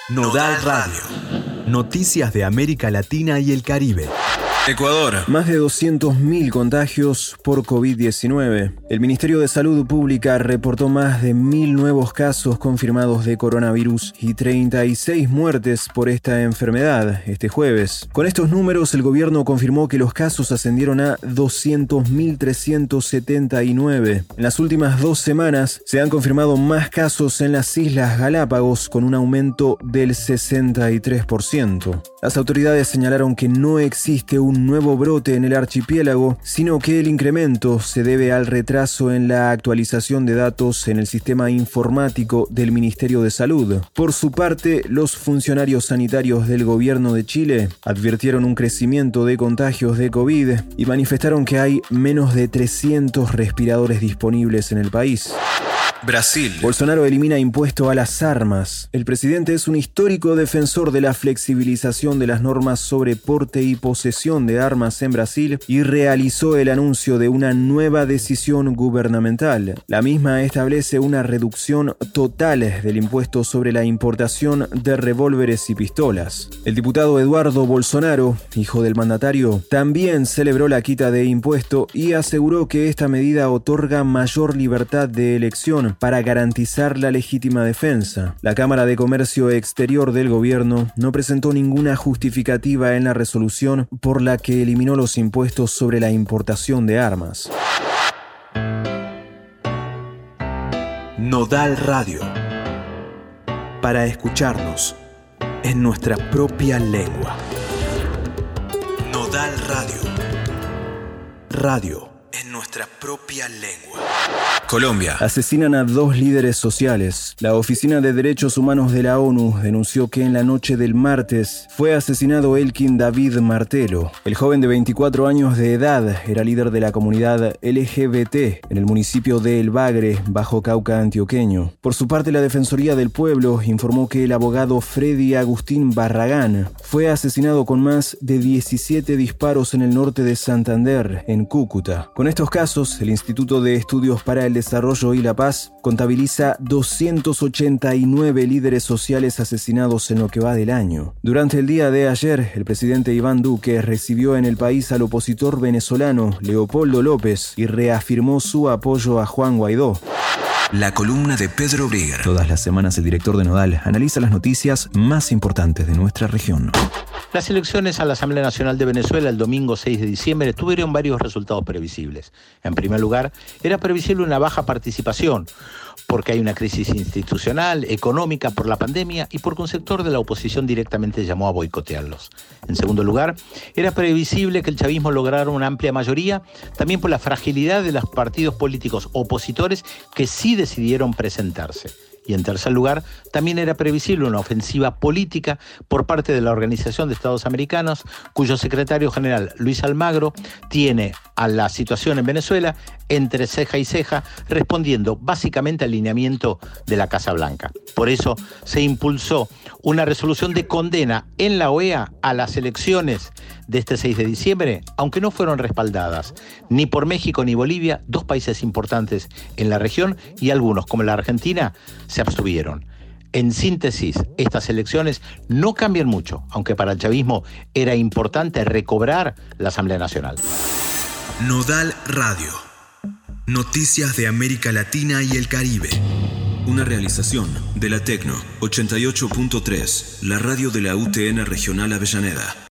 Nodal Radio. Noticias de América Latina y el Caribe. Ecuador. Más de 200.000 contagios por COVID-19. El Ministerio de Salud Pública reportó más de 1.000 nuevos casos confirmados de coronavirus y 36 muertes por esta enfermedad este jueves. Con estos números, el gobierno confirmó que los casos ascendieron a 200.379. En las últimas 2 semanas se han confirmado más casos en las Islas Galápagos, con un aumento del 63%. Las autoridades señalaron que no existe un nuevo brote en el archipiélago, sino que el incremento se debe al retraso en la actualización de datos en el sistema informático del Ministerio de Salud. Por su parte, los funcionarios sanitarios del gobierno de Chile advirtieron un crecimiento de contagios de COVID y manifestaron que hay menos de 300 respiradores disponibles en el país. Brasil. Bolsonaro elimina impuesto a las armas. El presidente es un histórico defensor de la flexibilización de las normas sobre porte y posesión de armas en Brasil y realizó el anuncio de una nueva decisión gubernamental. La misma establece una reducción total del impuesto sobre la importación de revólveres y pistolas. El diputado Eduardo Bolsonaro, hijo del mandatario, también celebró la quita de impuesto y aseguró que esta medida otorga mayor libertad de elección para garantizar la legítima defensa. La Cámara de Comercio Exterior del gobierno no presentó ninguna justificativa en la resolución por la que eliminó los impuestos sobre la importación de armas. Nodal Radio. Para escucharnos en nuestra propia lengua. Nodal Radio. Radio en nuestra propia lengua. Colombia. Asesinan a 2 líderes sociales. La Oficina de Derechos Humanos de la ONU denunció que en la noche del martes fue asesinado Elkin David Martelo. El joven de 24 años de edad era líder de la comunidad LGBT en el municipio de El Bagre, Bajo Cauca antioqueño. Por su parte, la Defensoría del Pueblo informó que el abogado Freddy Agustín Barragán fue asesinado con más de 17 disparos en el norte de Santander, en Cúcuta. Con estos casos, el Instituto de Estudios para el Desarrollo y la Paz contabiliza 289 líderes sociales asesinados en lo que va del año. Durante el día de ayer, el presidente Iván Duque recibió en el país al opositor venezolano Leopoldo López y reafirmó su apoyo a Juan Guaidó. La columna de Pedro Brigger. Todas las semanas el director de Nodal analiza las noticias más importantes de nuestra región. Las elecciones a la Asamblea Nacional de Venezuela el domingo 6 de diciembre tuvieron varios resultados previsibles. En primer lugar, era previsible una baja participación, porque hay una crisis institucional, económica, por la pandemia y porque un sector de la oposición directamente llamó a boicotearlos. En segundo lugar, era previsible que el chavismo lograra una amplia mayoría, también por la fragilidad de los partidos políticos opositores que sí decidieron presentarse. Y en tercer lugar, también era previsible una ofensiva política por parte de la Organización de Estados Americanos, cuyo secretario general, Luis Almagro, tiene a la situación en Venezuela entre ceja y ceja, respondiendo básicamente al lineamiento de la Casa Blanca. Por eso se impulsó una resolución de condena en la OEA a las elecciones de este 6 de diciembre, aunque no fueron respaldadas ni por México ni Bolivia, 2 países importantes en la región, y algunos, como la Argentina, se abstuvieron. En síntesis, estas elecciones no cambian mucho, aunque para el chavismo era importante recobrar la Asamblea Nacional. Nodal Radio. Noticias de América Latina y el Caribe. Una realización de la Tecno 88.3, la radio de la UTN Regional Avellaneda.